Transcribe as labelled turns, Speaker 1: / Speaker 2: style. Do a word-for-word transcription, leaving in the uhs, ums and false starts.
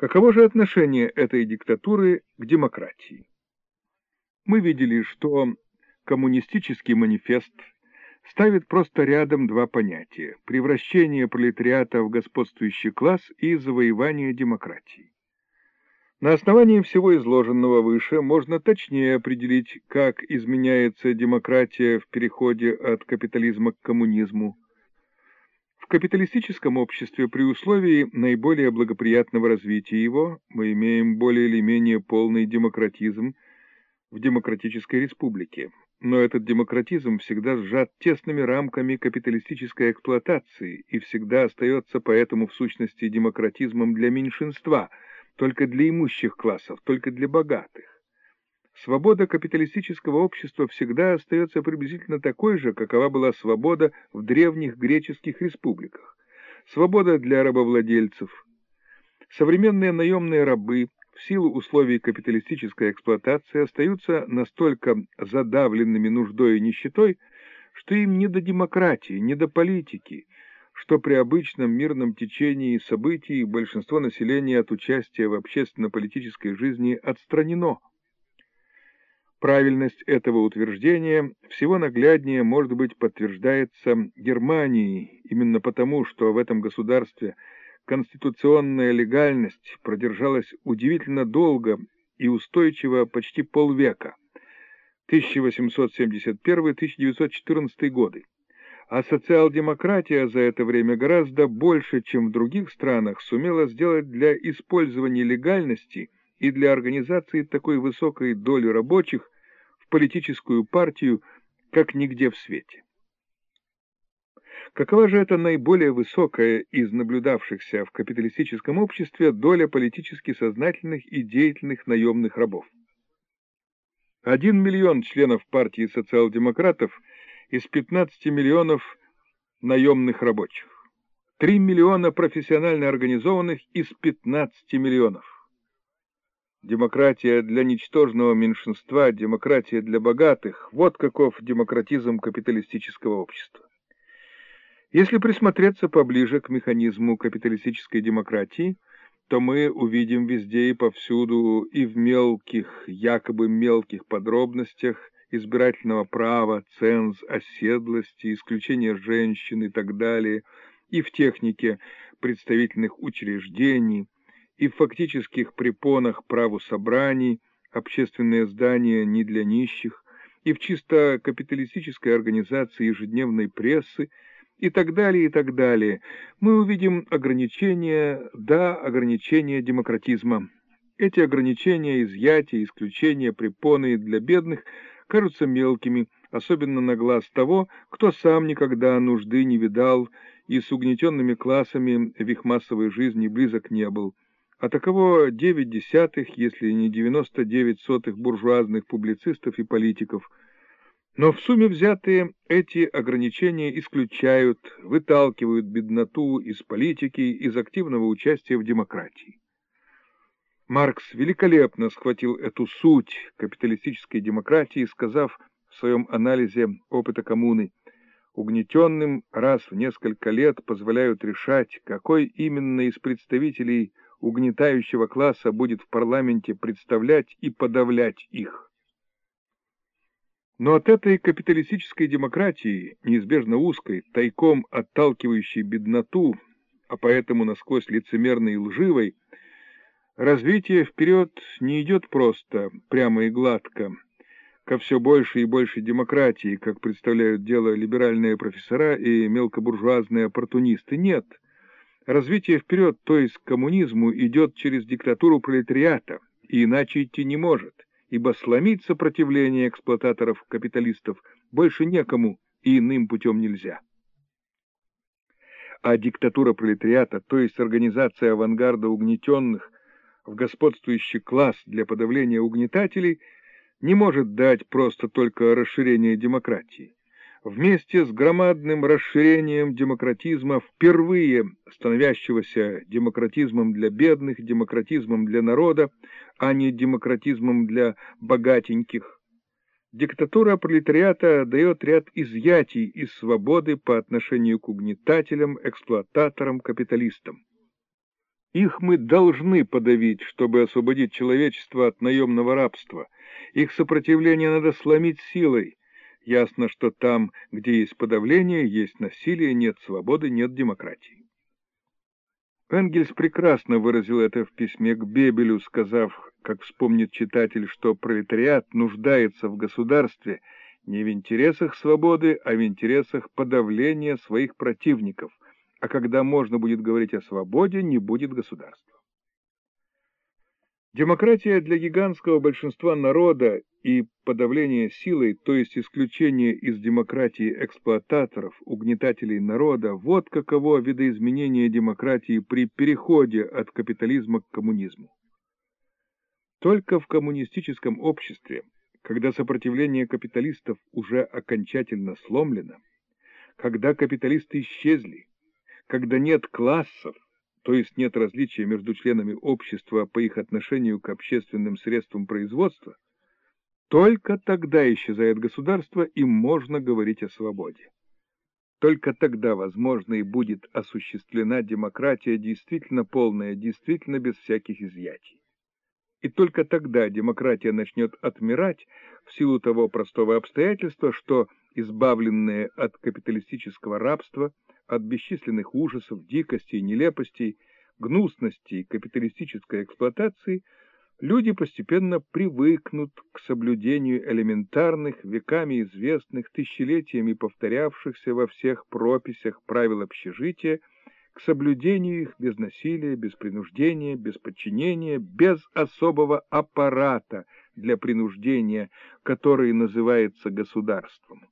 Speaker 1: Каково же отношение этой диктатуры к демократии? Мы видели, что коммунистический манифест ставит просто рядом два понятия: превращение пролетариата в господствующий класс и завоевание демократии. На основании всего изложенного выше можно точнее определить, как изменяется демократия в переходе от капитализма к коммунизму. В капиталистическом обществе при условии наиболее благоприятного развития его мы имеем более или менее полный демократизм в демократической республике. Но этот демократизм всегда сжат тесными рамками капиталистической эксплуатации и всегда остается поэтому в сущности демократизмом для меньшинства, только для имущих классов, только для богатых. Свобода капиталистического общества всегда остается приблизительно такой же, какова была свобода в древних греческих республиках. Свобода для рабовладельцев. Современные наемные рабы в силу условий капиталистической эксплуатации остаются настолько задавленными нуждой и нищетой, что им не до демократии, не до политики, что при обычном мирном течении событий большинство населения от участия в общественно-политической жизни отстранено. Правильность этого утверждения всего нагляднее, может быть, подтверждается Германией, именно потому, что в этом государстве конституционная легальность продержалась удивительно долго и устойчиво почти полвека, тысяча восемьсот семьдесят первый — тысяча девятьсот четырнадцатый годы, а социал-демократия за это время гораздо больше, чем в других странах, сумела сделать для использования легальности и для организации такой высокой доли рабочих в политическую партию, как нигде в свете. Какова же это наиболее высокая из наблюдавшихся в капиталистическом обществе доля политически сознательных и деятельных наемных рабов? Один миллион членов партии социал-демократов из пятнадцати миллионов наемных рабочих. Три миллиона профессионально организованных из пятнадцати миллионов. Демократия для ничтожного меньшинства, демократия для богатых — вот каков демократизм капиталистического общества. Если присмотреться поближе к механизму капиталистической демократии, то мы увидим везде и повсюду, и в мелких, якобы мелких подробностях избирательного права, ценз, оседлости, исключения женщин и так далее, и в технике представительных учреждений, и в фактических препонах праву собраний, общественные здания не для нищих, и в чисто капиталистической организации ежедневной прессы, и так далее, и так далее, мы увидим ограничения, да, ограничения демократизма. Эти ограничения, изъятия, исключения, препоны для бедных кажутся мелкими, особенно на глаз того, кто сам никогда нужды не видал и с угнетенными классами в их массовой жизни близок не был. А таково девять десятых, если не девяносто девять сотых буржуазных публицистов и политиков. Но в сумме взятые эти ограничения исключают, выталкивают бедноту из политики, из активного участия в демократии. Маркс великолепно схватил эту суть капиталистической демократии, сказав в своем анализе опыта коммуны: угнетенным раз в несколько лет позволяют решать, какой именно из представителей угнетающего класса будет в парламенте представлять и подавлять их. Но от этой капиталистической демократии, неизбежно узкой, тайком отталкивающей бедноту, а поэтому насквозь лицемерной и лживой, развитие вперед не идет просто, прямо и гладко, ко все большей и большей демократии, как представляют дело либеральные профессора и мелкобуржуазные оппортунисты. Нет. Развитие вперед, то есть к коммунизму, идет через диктатуру пролетариата, и иначе идти не может, ибо сломить сопротивление эксплуататоров-капиталистов больше некому и иным путем нельзя. А диктатура пролетариата, то есть организация авангарда угнетенных в господствующий класс для подавления угнетателей, не может дать просто только расширение демократии. Вместе с громадным расширением демократизма, впервые становящегося демократизмом для бедных, демократизмом для народа, а не демократизмом для богатеньких, диктатура пролетариата дает ряд изъятий из свободы по отношению к угнетателям, эксплуататорам, капиталистам. Их мы должны подавить, чтобы освободить человечество от наемного рабства. Их сопротивление надо сломить силой. Ясно, что там, где есть подавление, есть насилие, нет свободы, нет демократии. Энгельс прекрасно выразил это в письме к Бебелю, сказав, как вспомнит читатель, что пролетариат нуждается в государстве не в интересах свободы, а в интересах подавления своих противников, а когда можно будет говорить о свободе, не будет государства. Демократия для гигантского большинства народа и подавление силой, то есть исключение из демократии эксплуататоров, угнетателей народа, вот каково видоизменение демократии при переходе от капитализма к коммунизму. Только в коммунистическом обществе, когда сопротивление капиталистов уже окончательно сломлено, когда капиталисты исчезли, когда нет классов, то есть нет различия между членами общества по их отношению к общественным средствам производства, только тогда исчезает государство, и можно говорить о свободе. Только тогда, возможно, и будет осуществлена демократия действительно полная, действительно без всяких изъятий. И только тогда демократия начнет отмирать в силу того простого обстоятельства, что, избавленные от капиталистического рабства, от бесчисленных ужасов, дикостей, нелепостей, гнусностей капиталистической эксплуатации, люди постепенно привыкнут к соблюдению элементарных, веками известных, тысячелетиями повторявшихся во всех прописях правил общежития, к соблюдению их без насилия, без принуждения, без подчинения, без особого аппарата для принуждения, который называется государством.